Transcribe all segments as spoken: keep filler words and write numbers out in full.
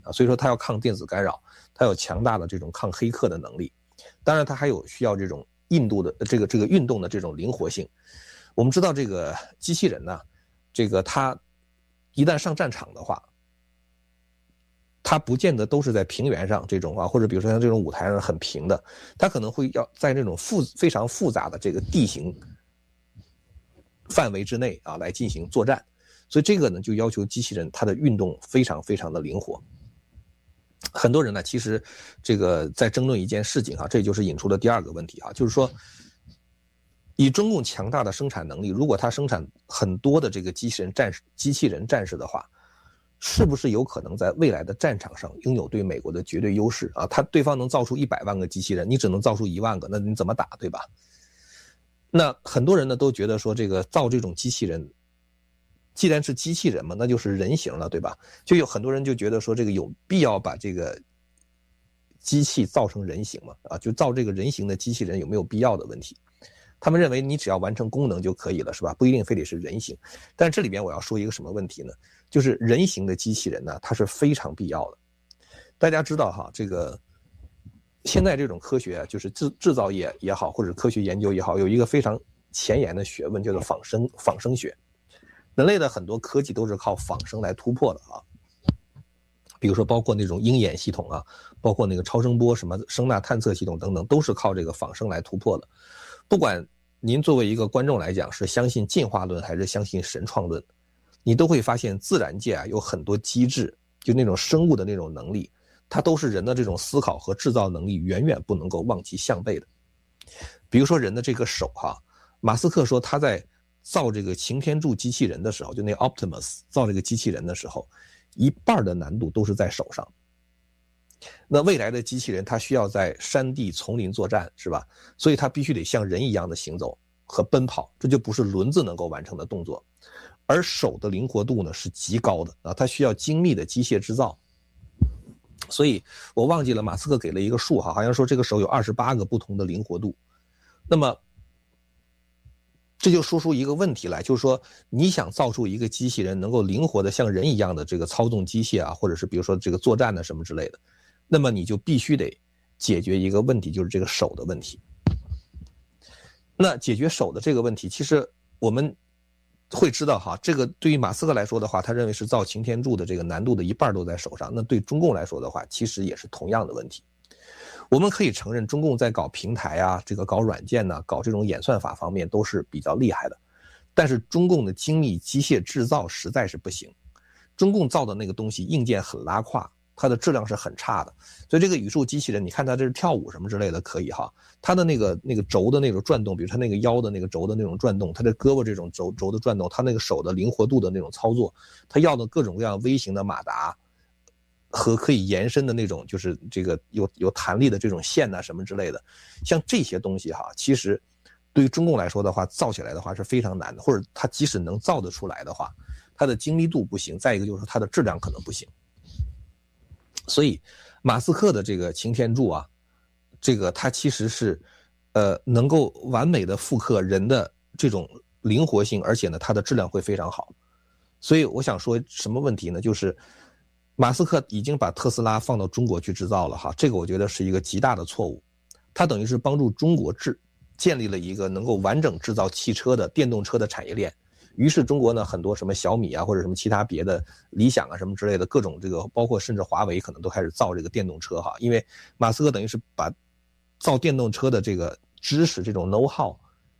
啊，所以说它要抗电子干扰，它有强大的这种抗黑客的能力。当然它还有需要这种印度的这个这个运动的这种灵活性。我们知道这个机器人呢，这个它一旦上战场的话，它不见得都是在平原上这种啊，或者比如说像这种舞台上很平的，它可能会要在这种复非常复杂的这个地形范围之内啊来进行作战，所以这个呢就要求机器人它的运动非常非常的灵活。很多人呢其实这个在争论一件事情啊，这就是引出了第二个问题啊，就是说以中共强大的生产能力，如果它生产很多的这个机器人战士机器人战士的话，是不是有可能在未来的战场上拥有对美国的绝对优势啊？他对方能造出一百万个机器人，你只能造出一万个，那你怎么打，对吧？那很多人呢都觉得说，这个造这种机器人，既然是机器人嘛，那就是人形了，对吧？就有很多人就觉得说，这个有必要把这个机器造成人形嘛？啊，就造这个人形的机器人有没有必要的问题？他们认为你只要完成功能就可以了，是吧？不一定非得是人形。但是这里边我要说一个什么问题呢？就是人形的机器人呢，它是非常必要的。大家知道哈，这个现在这种科学啊，就是制制造业也好，或者科学研究也好，有一个非常前沿的学问，叫做仿生仿生学。人类的很多科技都是靠仿生来突破的啊。比如说包括那种鹰眼系统啊，包括那个超声波什么声呐探测系统等等，都是靠这个仿生来突破的。不管您作为一个观众来讲是相信进化论还是相信神创论，你都会发现自然界啊有很多机制，就那种生物的那种能力，它都是人的这种思考和制造能力远远不能够望其项背的。比如说人的这个手哈，马斯克说他在造这个擎天柱机器人的时候，就那 Optimus 造这个机器人的时候，一半的难度都是在手上。那未来的机器人它需要在山地丛林作战，是吧？所以它必须得像人一样的行走和奔跑，这就不是轮子能够完成的动作。而手的灵活度呢是极高的啊，它需要精密的机械制造。所以我忘记了马斯克给了一个数哈，好像说这个手有二十八个不同的灵活度。那么这就说出一个问题来，就是说你想造出一个机器人能够灵活的像人一样的这个操纵机械啊，或者是比如说这个作战的什么之类的，那么你就必须得解决一个问题，就是这个手的问题。那解决手的这个问题，其实我们会知道哈，这个对于马斯克来说的话，他认为是造擎天柱的这个难度的一半都在手上。那对中共来说的话，其实也是同样的问题。我们可以承认，中共在搞平台啊，这个搞软件呢、啊，搞这种演算法方面都是比较厉害的。但是中共的精密机械制造实在是不行，中共造的那个东西硬件很拉胯，它的质量是很差的。所以这个宇宙机器人，你看它这是跳舞什么之类的可以哈，它的那个那个轴的那种转动，比如它那个腰的那个轴的那种转动，它的胳膊这种轴轴的转动，它那个手的灵活度的那种操作，它要的各种各样微型的马达和可以延伸的那种就是这个有有弹力的这种线啊什么之类的，像这些东西哈，其实对于中共来说的话，造起来的话是非常难的，或者它即使能造得出来的话，它的精密度不行，再一个就是它的质量可能不行。所以马斯克的这个擎天柱啊，这个它其实是呃能够完美的复刻人的这种灵活性，而且呢它的质量会非常好。所以我想说什么问题呢，就是马斯克已经把特斯拉放到中国去制造了哈，这个我觉得是一个极大的错误。他等于是帮助中国制建立了一个能够完整制造汽车的电动车的产业链。于是中国呢，很多什么小米啊，或者什么其他别的理想啊什么之类的各种这个，包括甚至华为可能都开始造这个电动车哈，因为马斯克等于是把造电动车的这个知识这种 know how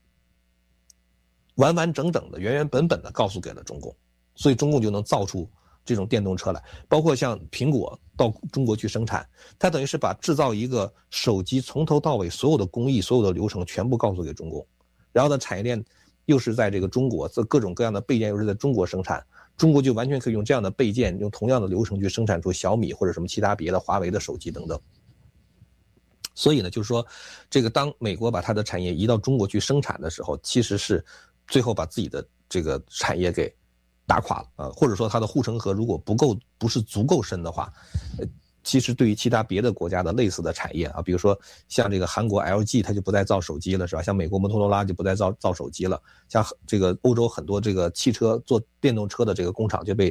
完完整整的原原本本的告诉给了中共，所以中共就能造出这种电动车来。包括像苹果到中国去生产，它等于是把制造一个手机从头到尾所有的工艺所有的流程全部告诉给中共，然后呢产业链又是在这个中国，这各种各样的备件又是在中国生产，中国就完全可以用这样的备件用同样的流程去生产出小米或者什么其他别的华为的手机等等。所以呢就是说这个当美国把它的产业移到中国去生产的时候，其实是最后把自己的这个产业给打垮了啊，或者说它的护城河如果不够不是足够深的话，呃其实对于其他别的国家的类似的产业啊，比如说像这个韩国 L G 它就不再造手机了，是吧？像美国摩托罗拉就不再造造手机了，像这个欧洲很多这个汽车做电动车的这个工厂就被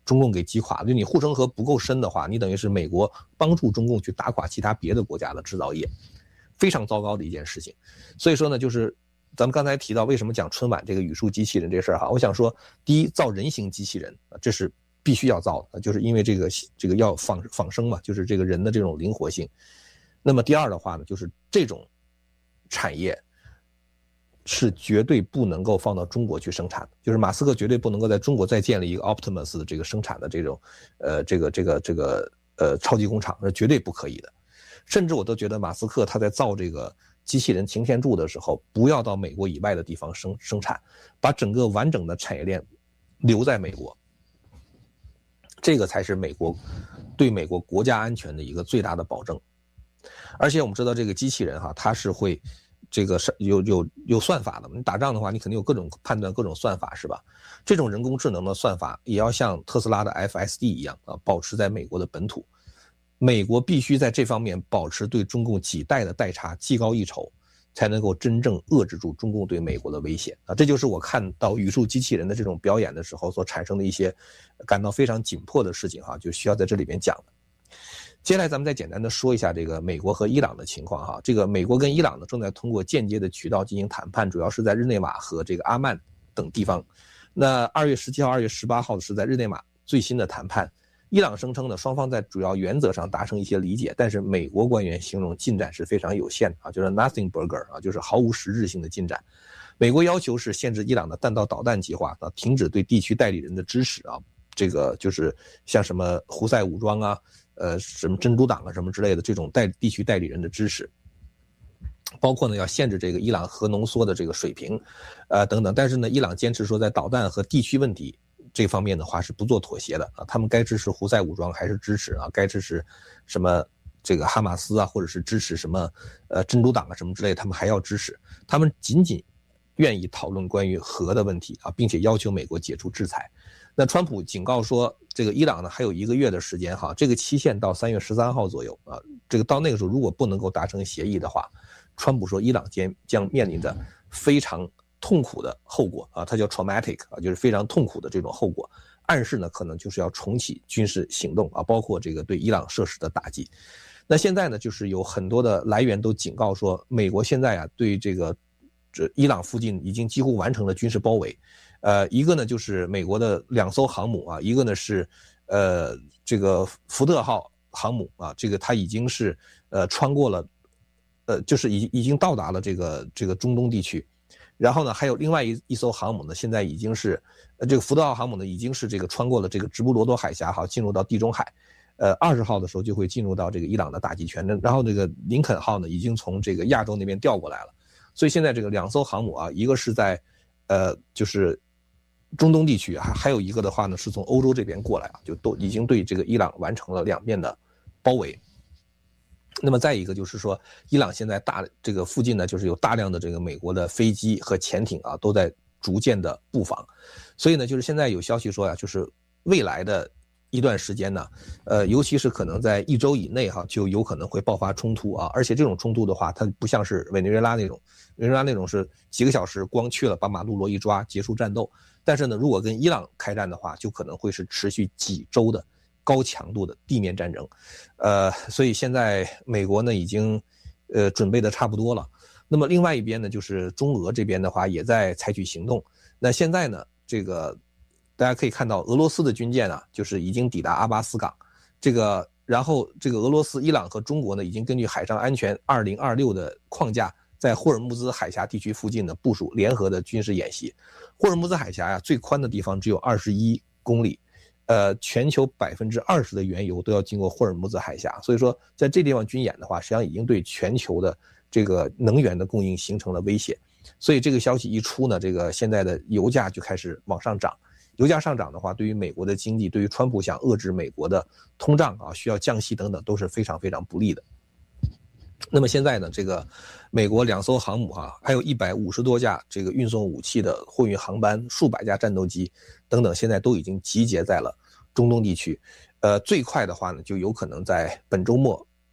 中共给击垮，就你护城河不够深的话，你等于是美国帮助中共去打垮其他别的国家的制造业，非常糟糕的一件事情。所以说呢，就是咱们刚才提到为什么讲春晚这个语数机器人这事儿哈，我想说，第一，造人形机器人，这是必须要造的，就是因为这个这个要仿仿生嘛，就是这个人的这种灵活性。那么第二的话呢，就是这种产业是绝对不能够放到中国去生产的，就是马斯克绝对不能够在中国再建立一个 Optimus 的这个生产的这种，呃，这个这个这个呃超级工厂，是绝对不可以的。甚至我都觉得马斯克他在造这个机器人擎天柱的时候，不要到美国以外的地方生生产，把整个完整的产业链留在美国，这个才是美国对美国国家安全的一个最大的保证。而且我们知道这个机器人哈，它是会。这个是有有有算法的，你打仗的话，你肯定有各种判断、各种算法，是吧？这种人工智能的算法也要像特斯拉的 F S D 一样啊，保持在美国的本土。美国必须在这方面保持对中共几代的代差，技高一筹，才能够真正遏制住中共对美国的威胁啊！这就是我看到语数机器人的这种表演的时候所产生的一些感到非常紧迫的事情哈，就需要在这里边讲的。接下来咱们再简单的说一下这个美国和伊朗的情况哈。这个美国跟伊朗呢正在通过间接的渠道进行谈判，主要是在日内瓦和这个阿曼等地方。那二月十七号、二月十八号是在日内瓦最新的谈判。伊朗声称呢，双方在主要原则上达成一些理解，但是美国官员形容进展是非常有限的啊，就是 nothing burger 啊，就是毫无实质性的进展。美国要求是限制伊朗的弹道导弹计划啊，停止对地区代理人的支持啊，这个就是像什么胡塞武装啊。呃，什么珍珠党啊，什么之类的这种代地区代理人的支持，包括呢要限制这个伊朗核浓缩的这个水平，呃等等。但是呢，伊朗坚持说在导弹和地区问题这方面的话是不做妥协的啊，他们该支持胡塞武装还是支持啊，该支持什么这个哈马斯啊，或者是支持什么呃珍珠党啊什么之类的，他们还要支持。他们仅仅愿意讨论关于核的问题啊，并且要求美国解除制裁。那川普警告说，这个伊朗呢还有一个月的时间哈，这个期限到三月十三号左右啊。这个到那个时候如果不能够达成协议的话，川普说伊朗将将面临着非常痛苦的后果啊，它叫 traumatic 啊，就是非常痛苦的这种后果。暗示呢可能就是要重启军事行动啊，包括这个对伊朗设施的打击。那现在呢，就是有很多的来源都警告说，美国现在啊对这个这伊朗附近已经几乎完成了军事包围。呃，一个呢就是美国的两艘航母啊，一个呢是呃这个福特号航母啊，这个它已经是呃穿过了，呃就是已已经到达了这个这个中东地区，然后呢还有另外一一艘航母呢，现在已经是呃这个福特号航母呢已经是这个穿过了这个直布罗陀海峡哈，进入到地中海，呃二十号的时候就会进入到这个伊朗的打击权，然后这个林肯号呢已经从这个亚洲那边调过来了，所以现在这个两艘航母啊，一个是在呃就是中东地区，还还有一个的话呢是从欧洲这边过来啊，就都已经对这个伊朗完成了两面的包围。那么再一个就是说，伊朗现在大这个附近呢，就是有大量的这个美国的飞机和潜艇啊，都在逐渐的布防。所以呢，就是现在有消息说呀、啊，就是未来的一段时间呢，呃，尤其是可能在一周以内哈、啊，就有可能会爆发冲突啊。而且这种冲突的话，它不像是委内瑞拉那种，委内瑞拉那种是几个小时光去了，把马杜罗一抓结束战斗。但是呢，如果跟伊朗开战的话，就可能会是持续几周的高强度的地面战争，呃，所以现在美国呢已经呃准备的差不多了。那么另外一边呢，就是中俄这边的话也在采取行动。那现在呢，这个大家可以看到俄罗斯的军舰啊，就是已经抵达阿巴斯港，这个然后这个俄罗斯、伊朗和中国呢，已经根据海上安全二零二六的框架，在霍尔木兹海峡地区附近呢部署联合的军事演习。霍尔木兹海峡呀、啊，最宽的地方只有二十一公里，呃，全球百分之二十的原油都要经过霍尔木兹海峡，所以说在这地方军演的话，实际上已经对全球的这个能源的供应形成了威胁。所以这个消息一出呢，这个现在的油价就开始往上涨。油价上涨的话，对于美国的经济，对于川普想遏制美国的通胀啊，需要降息等等，都是非常非常不利的。那么现在呢，这个美国两艘航母哈、啊，还有一百五十多架这个运送武器的货运航班，数百架战斗机等等，现在都已经集结在了中东地区。呃，最快的话呢，就有可能在本周末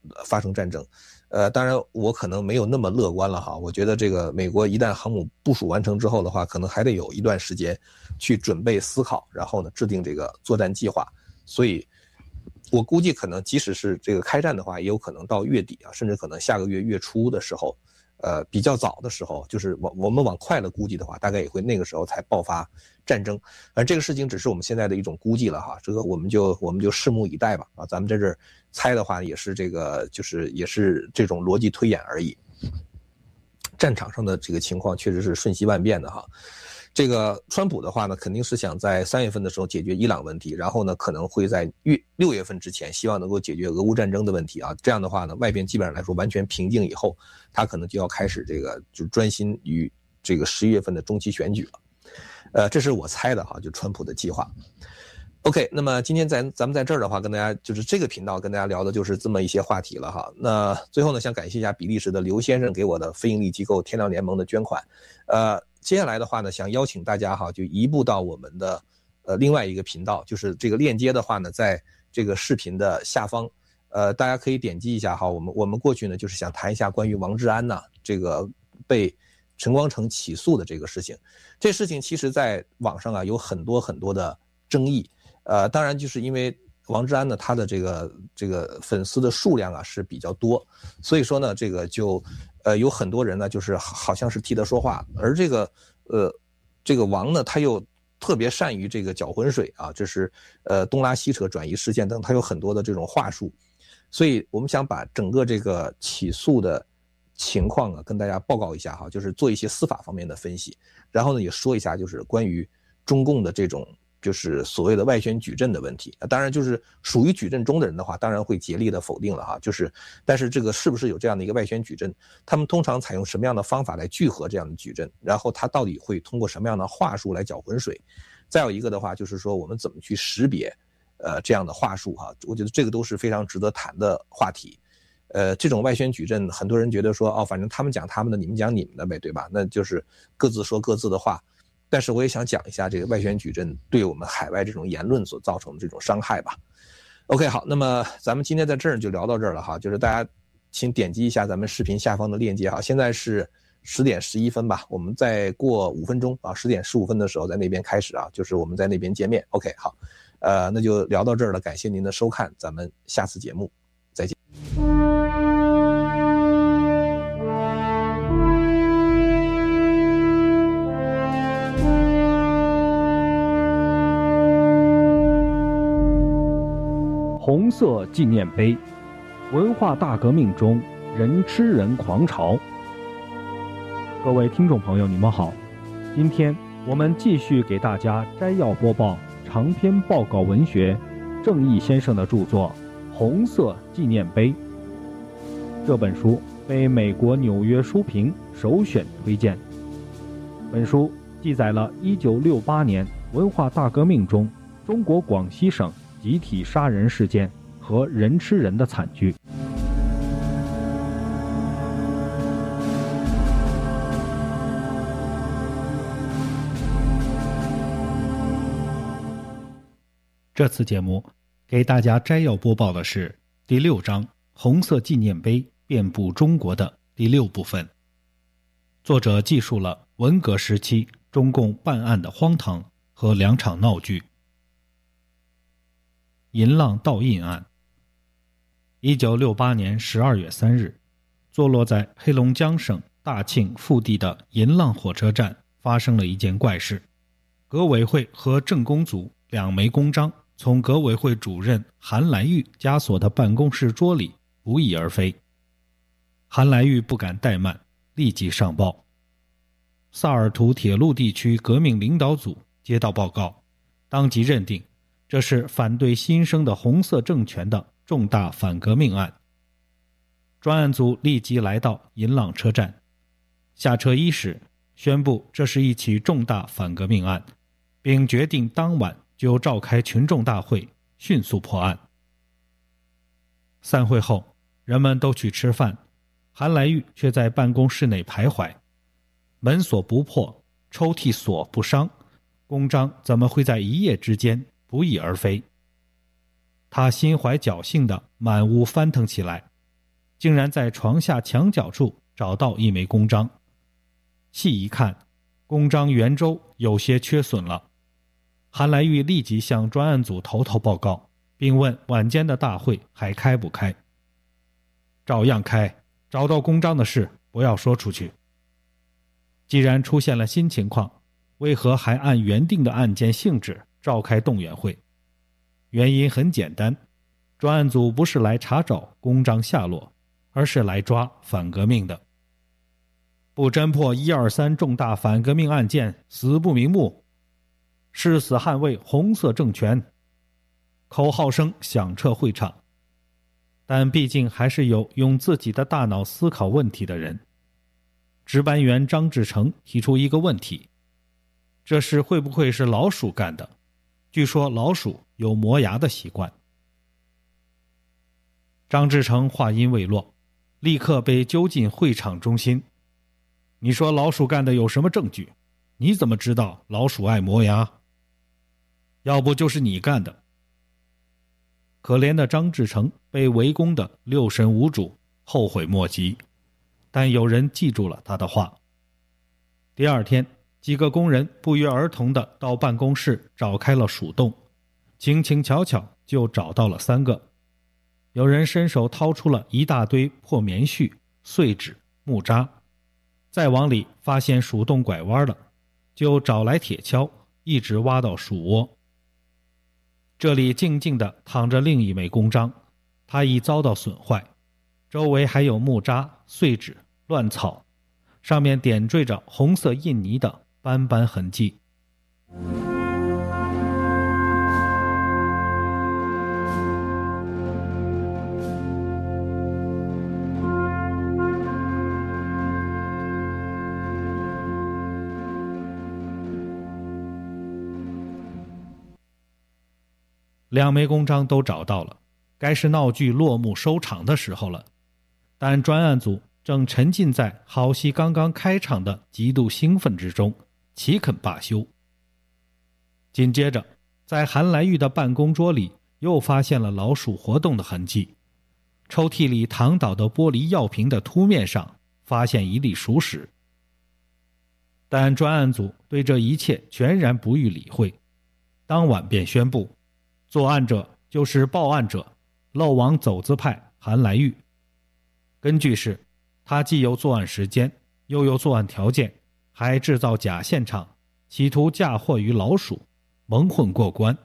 发生战争。呃，当然我可能没有那么乐观了哈，我觉得这个美国一旦航母部署完成之后的话，可能还得有一段时间去准备思考，然后呢制定这个作战计划。所以我估计可能即使是这个开战的话，也有可能到月底啊，甚至可能下个月月初的时候，呃，比较早的时候，就是往我们往快了估计的话，大概也会那个时候才爆发战争。而这个事情只是我们现在的一种估计了哈，这个我们就我们就拭目以待吧。啊，咱们在这儿猜的话，也是这个就是也是这种逻辑推演而已。战场上的这个情况确实是瞬息万变的哈。这个川普的话呢，肯定是想在三月份的时候解决伊朗问题，然后呢，可能会在月六月份之前，希望能够解决俄乌战争的问题啊。这样的话呢，外边基本上来说完全平静以后，他可能就要开始这个就专心于这个十一月份的中期选举了。呃，这是我猜的哈，就川普的计划。OK， 那么今天咱咱们在这儿的话，跟大家就是这个频道跟大家聊的就是这么一些话题了哈。那最后呢，想感谢一下比利时的刘先生给我的非营利机构天亮联盟的捐款。呃，接下来的话呢，想邀请大家哈，就移步到我们的呃另外一个频道，就是这个链接的话呢，在这个视频的下方，呃，大家可以点击一下哈。我们我们过去呢，就是想谈一下关于王志安呐这个被陈光诚起诉的这个事情。这事情其实在网上啊有很多很多的争议。呃，当然就是因为王志安呢，他的这个这个粉丝的数量啊是比较多，所以说呢，这个就呃有很多人呢，就是好像是替他说话，而这个呃这个王呢，他又特别善于这个搅浑水啊，这是呃东拉西扯、转移视线等，他有很多的这种话术，所以我们想把整个这个起诉的情况啊跟大家报告一下哈，就是做一些司法方面的分析，然后呢也说一下就是关于中共的这种。就是所谓的外宣矩阵的问题，当然就是属于矩阵中的人的话，当然会竭力的否定了哈。就是，但是这个是不是有这样的一个外宣矩阵？他们通常采用什么样的方法来聚合这样的矩阵？然后他到底会通过什么样的话术来搅浑水？再有一个的话，就是说我们怎么去识别，呃，这样的话术哈？我觉得这个都是非常值得谈的话题。呃，这种外宣矩阵，很多人觉得说，哦，反正他们讲他们的，你们讲你们的呗，对吧？那就是各自说各自的话。但是我也想讲一下这个外宣矩阵对我们海外这种言论所造成的这种伤害吧。OK， 好，那么咱们今天在这儿就聊到这儿了哈，就是大家请点击一下咱们视频下方的链接哈。现在是十点十一分吧，我们再过五分钟啊，十点十五分的时候在那边开始啊，就是我们在那边见面。OK， 好，呃，那就聊到这儿了，感谢您的收看，咱们下次节目再见。 红色纪念碑，文化大革命中人吃人狂潮。各位听众朋友，你们好，今天我们继续给大家摘要播报长篇报告文学郑毅先生的著作《红色纪念碑》。这本书被美国纽约书评首选推荐。本书记载了一九六八年文化大革命中中国广西省集体杀人事件和人吃人的惨剧。这次节目给大家摘要播报的是第六章红色纪念碑遍布中国的第六部分。作者记述了文革时期中共办案的荒唐和两场闹剧。银浪盗印案。一九六八年十二月三日，坐落在黑龙江省大庆腹地的银浪火车站发生了一件怪事。革委会和政工组两枚公章从革委会主任韩来玉枷锁的办公室桌里不翼而飞。韩来玉不敢怠慢，立即上报。萨尔图铁路地区革命领导组接到报告，当即认定这是反对新生的红色政权的重大反革命案。专案组立即来到银浪车站，下车伊始宣布这是一起重大反革命案，并决定当晚就召开群众大会，迅速破案。散会后，人们都去吃饭，韩来玉却在办公室内徘徊。门锁不破，抽屉锁不伤，公章怎么会在一夜之间不翼而飞？他心怀侥幸地满屋翻腾起来， 竟然在床下墙角处找到一枚公章。细一看，公章圆周有些缺损了。韩来玉立即向专案组头头报告，并问晚间的大会还开不开。照样开，找到公章的事不要说出去。既然出现了新情况，为何还按原定的案件性质召开动员会？原因很简单，专案组不是来查找公章下落，而是来抓反革命的。不侦破一二三重大反革命案件，死不瞑目，誓死捍卫红色政权。口号声响彻会场，但毕竟还是有用自己的大脑思考问题的人。值班员张志成提出一个问题：这事会不会是老鼠干的？据说老鼠有磨牙的习惯。张志成话音未落，立刻被揪进会场中心。你说老鼠干的有什么证据？你怎么知道老鼠爱磨牙？要不就是你干的。可怜的张志成被围攻的六神无主，后悔莫及，但有人记住了他的话。第二天，几个工人不约而同地到办公室找开了鼠洞，轻轻巧巧就找到了三个。有人伸手掏出了一大堆破棉絮、碎纸、木渣，再往里发现鼠洞拐弯了，就找来铁锹，一直挖到鼠窝。这里静静地躺着另一枚公章，它已遭到损坏，周围还有木渣、碎纸、乱草，上面点缀着红色印泥的斑斑痕迹。两枚公章都找到了，该是闹剧落幕收场的时候了。但专案组正沉浸在好戏刚刚开场的极度兴奋之中，岂肯罢休。紧接着，在韩来玉的办公桌里又发现了老鼠活动的痕迹，抽屉里躺倒的玻璃药瓶的凸面上发现一粒鼠屎。但专案组对这一切全然不予理会，当晚便宣布，作案者就是报案者，漏网走资派韩来玉。根据是，他既有作案时间，又有作案条件，还制造假现场，企图嫁祸于老鼠，蒙混过关。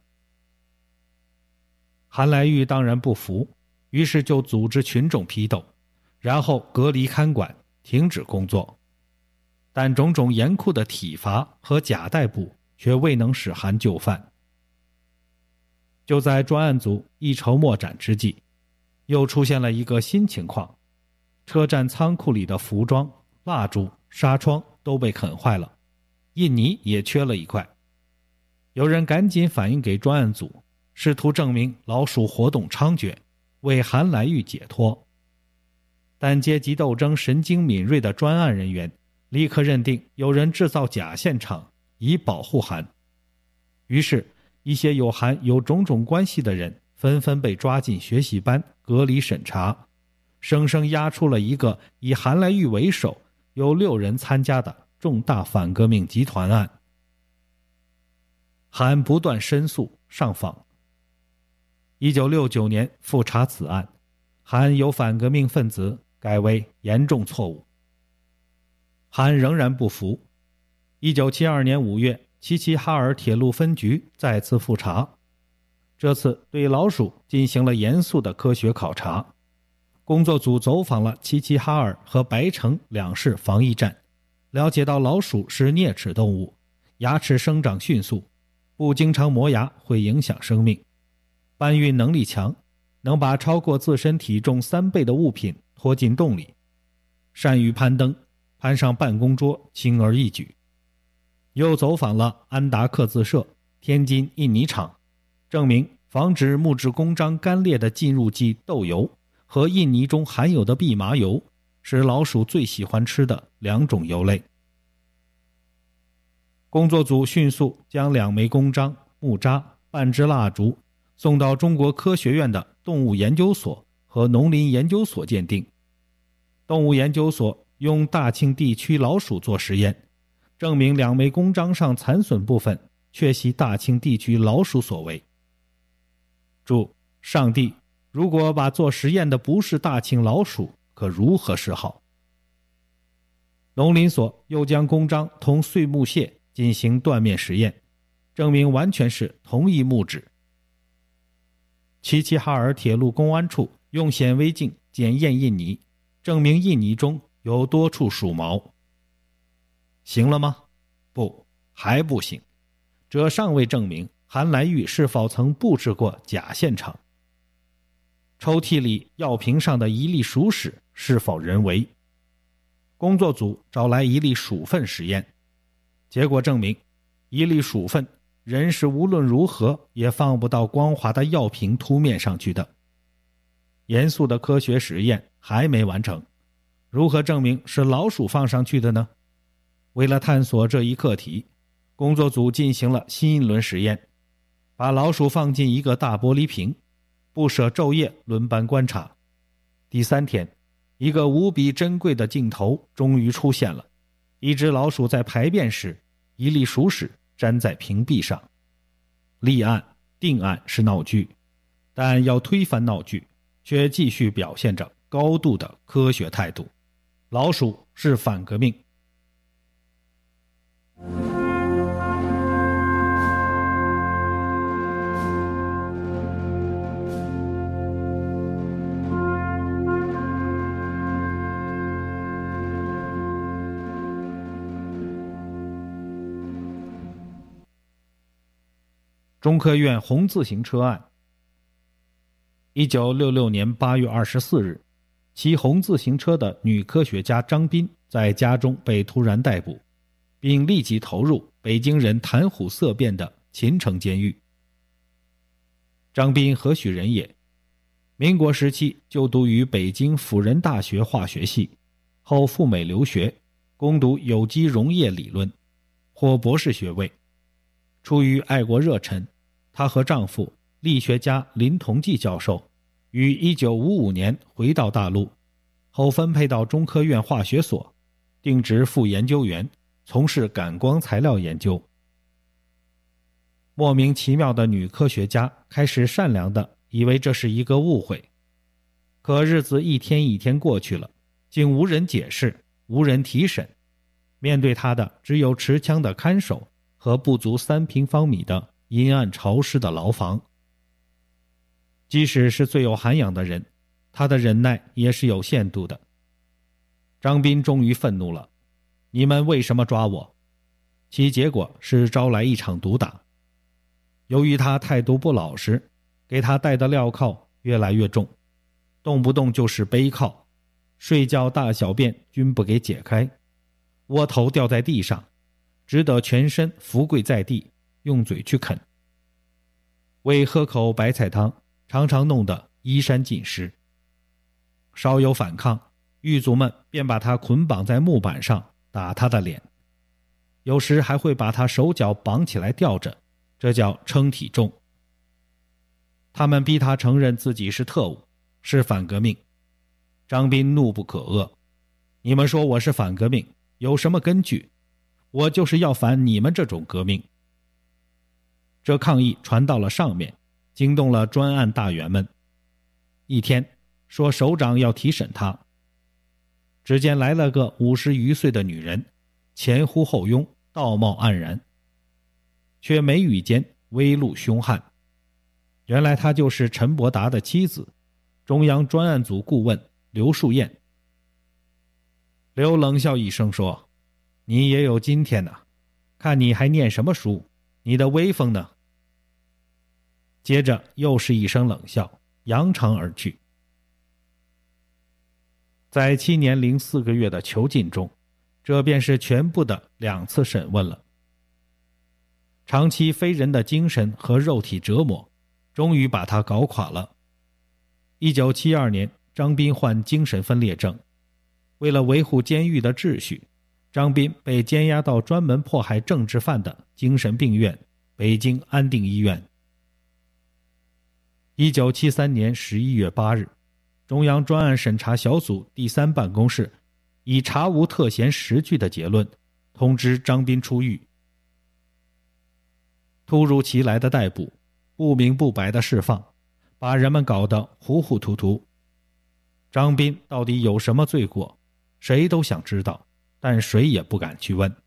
韩来玉当然不服，于是就组织群众批斗，然后隔离看管，停止工作。但种种严酷的体罚和假逮捕却未能使韩就范。就在专案组一筹莫展之际，又出现了一个新情况，车站仓库里的服装、蜡烛、纱窗都被啃坏了，印泥也缺了一块。有人赶紧反映给专案组，试图证明老鼠活动猖獗，为韩来玉解脱。但阶级斗争神经敏锐的专案人员立刻认定有人制造假现场，以保护韩。于是一些有韩有种种关系的人纷纷被抓进学习班隔离审查，生生压出了一个以韩来玉为首有六人参加的重大反革命集团案。韩不断申诉上访。一九六九年复查此案，韩由反革命分子改为严重错误。韩仍然不服。一九七二年五月，齐齐哈尔铁路分局再次复查，这次对老鼠进行了严肃的科学考察。工作组走访了齐齐哈尔和白城两市防疫站，了解到老鼠是啮齿动物，牙齿生长迅速，不经常磨牙会影响生命，搬运能力强，能把超过自身体重三倍的物品拖进洞里，善于攀登，攀上办公桌轻而易举。又走访了安达克字社、天津印泥厂，证明防止木质公章干裂的浸入剂豆油和印泥中含有的蓖麻油是老鼠最喜欢吃的两种油类。工作组迅速将两枚公章、木渣、半支蜡烛送到中国科学院的动物研究所和农林研究所鉴定， 动物研究所用大庆地区老鼠做实验，证明两枚公章上残损部分确系大庆地区老鼠所为。注：上帝，如果把做实验的不是大庆老鼠，可如何是好？农林所又将公章同碎木屑进行断面实验，证明完全是同一木质。齐齐哈尔铁路公安处用显微镜检验印泥，证明印泥中有多处鼠毛。行了吗？不，还不行。这尚未证明韩来玉是否曾布置过假现场。抽屉里药瓶上的一粒鼠屎是否人为？工作组找来一粒鼠粪实验，结果证明一粒鼠粪人是无论如何也放不到光滑的药瓶凸面上去的。严肃的科学实验还没完成，如何证明是老鼠放上去的呢？为了探索这一课题，工作组进行了新一轮实验，把老鼠放进一个大玻璃瓶，不舍昼夜轮班观察。第三天，一个无比珍贵的镜头终于出现了，一只老鼠在排便时，一粒鼠屎粘在瓶壁上。立案定案是闹剧，但要推翻闹剧，却继续表现着高度的科学态度。老鼠是反革命。中科院红自行车案。一九六六年八月二十四日，骑红自行车的女科学家张斌在家中被突然逮捕，并立即投入北京人谈虎色变的秦城监狱。张斌何许人也？民国时期就读于北京辅仁大学化学系，后赴美留学，攻读有机溶液理论，获博士学位。出于爱国热忱，她和丈夫力学家林同济教授于一九五五年回到大陆，后分配到中科院化学所，定职副研究员，从事感光材料研究。莫名其妙的女科学家开始善良的以为这是一个误会，可日子一天一天过去了，竟无人解释，无人提审，面对她的只有持枪的看守和不足三平方米的阴暗潮湿的牢房。即使是最有涵养的人，他的忍耐也是有限度的。张斌终于愤怒了，你们为什么抓我？其结果是招来一场毒打。由于他态度不老实，给他戴的镣铐越来越重，动不动就是背铐，睡觉大小便均不给解开，窝头掉在地上，只得全身伏跪在地，用嘴去啃。为喝口白菜汤，常常弄得衣衫尽湿。稍有反抗，狱卒们便把他捆绑在木板上打他的脸，有时还会把他手脚绑起来吊着，这叫称体重。他们逼他承认自己是特务，是反革命。张斌怒不可遏，你们说我是反革命，有什么根据？我就是要反你们这种革命。这抗议传到了上面，惊动了专案大员们。一天，说首长要提审他，只见来了个五十余岁的女人，前呼后拥，道貌岸然，却眉宇间微露凶悍。原来她就是陈伯达的妻子，中央专案组顾问刘树燕。刘冷笑一声说，你也有今天呢，看你还念什么书，你的威风呢？接着又是一声冷笑，扬长而去。在七年零四个月的囚禁中，这便是全部的两次审问了。长期非人的精神和肉体折磨，终于把他搞垮了。一九七二年，张斌患精神分裂症，为了维护监狱的秩序，张斌被监押到专门迫害政治犯的精神病院北京安定医院。一九七三年十一月八日， 中央专案审查小组第三办公室以查无特嫌实据的结论通知张斌出狱。突如其来的逮捕，不明不白的释放，把人们搞得糊糊涂涂。张斌到底有什么罪过，谁都想知道，但谁也不敢去问。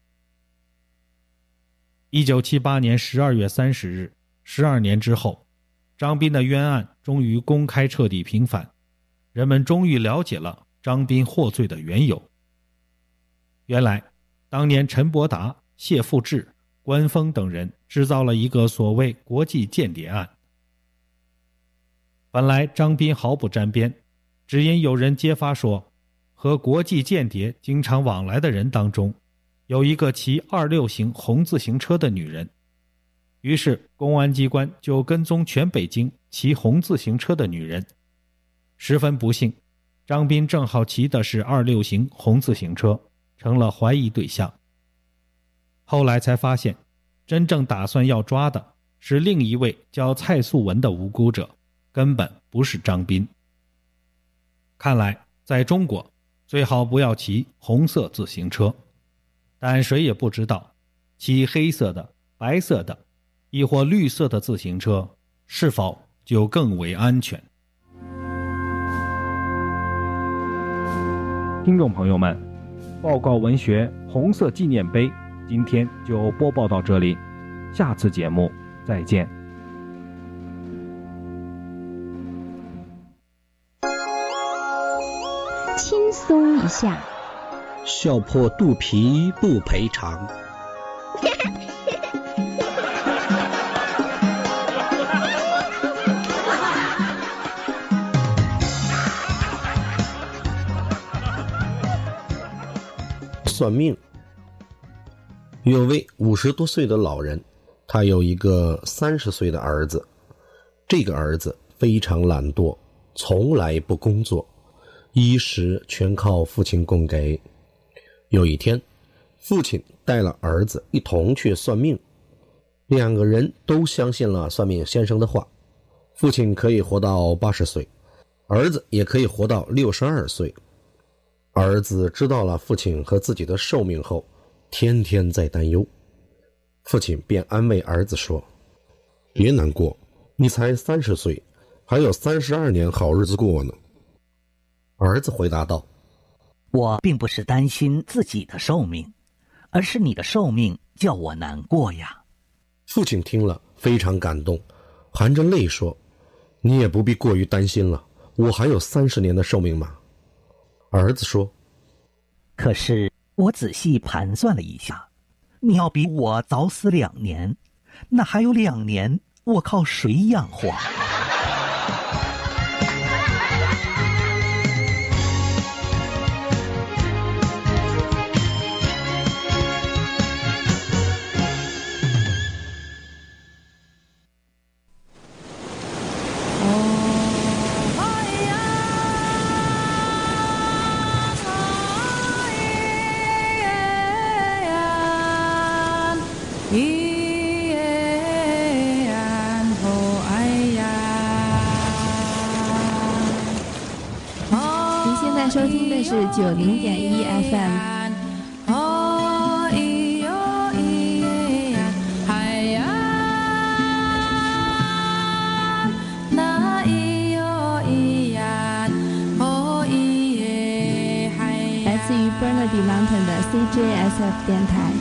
一九七八年十二月三十日，十二年之后，张斌的冤案终于公开彻底平反，人们终于了解了张斌获罪的缘由。原来，当年陈伯达、谢富治、关锋等人制造了一个所谓国际间谍案。本来张斌毫不沾边，只因有人揭发说，和国际间谍经常往来的人当中，有一个骑二六型红自行车的女人。于是公安机关就跟踪全北京骑红自行车的女人。十分不幸，张斌正好骑的是二六型红自行车，成了怀疑对象。后来才发现，真正打算要抓的是另一位叫蔡素文的无辜者，根本不是张斌。看来在中国最好不要骑红色自行车，但谁也不知道骑黑色的、白色的亦或绿色的自行车是否就更为安全。听众朋友们，报告文学红色纪念碑今天就播报到这里，下次节目再见。 轻松一下， 笑破肚皮不赔偿。算命。有位五十多岁的老人，他有一个三十岁的儿子。这个儿子非常懒惰，从来不工作，衣食全靠父亲供给。有一天，父亲带了儿子一同去算命，两个人都相信了算命先生的话，父亲可以活到八十岁，儿子也可以活到六十二岁。儿子知道了父亲和自己的寿命后，天天在担忧。父亲便安慰儿子说：“别难过，你才三十岁，还有三十二年好日子过呢。”儿子回答道：“ 我并不是担心自己的寿命，而是你的寿命叫我难过呀。” 父亲听了非常感动，含着泪说：“你也不必过于担心了，我还有三十年的寿命嘛。”儿子说：“ 可是我仔细盘算了一下，你要比我早死两年，那还有两年我靠谁养活？” 收听的是九零点一 F M。来自于 Burnaby Mountain 的 C J S F 电台。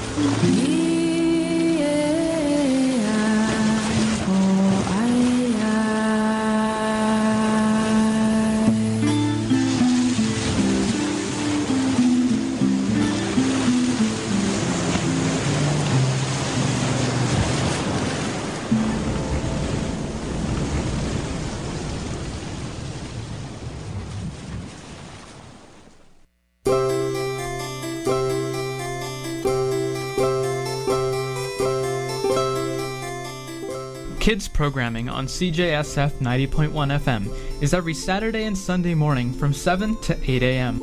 Kids programming on C J S F ninety point one F M is every Saturday and Sunday morning from seven to eight a m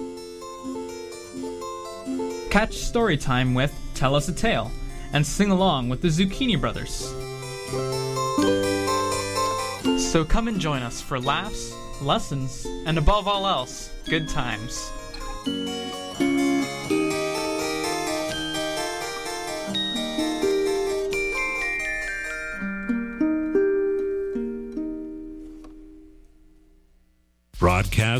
Catch story time with Tell Us a Tale and sing along with the Zucchini Brothers. So come and join us for laughs, lessons, and above all else, good times. Broadcast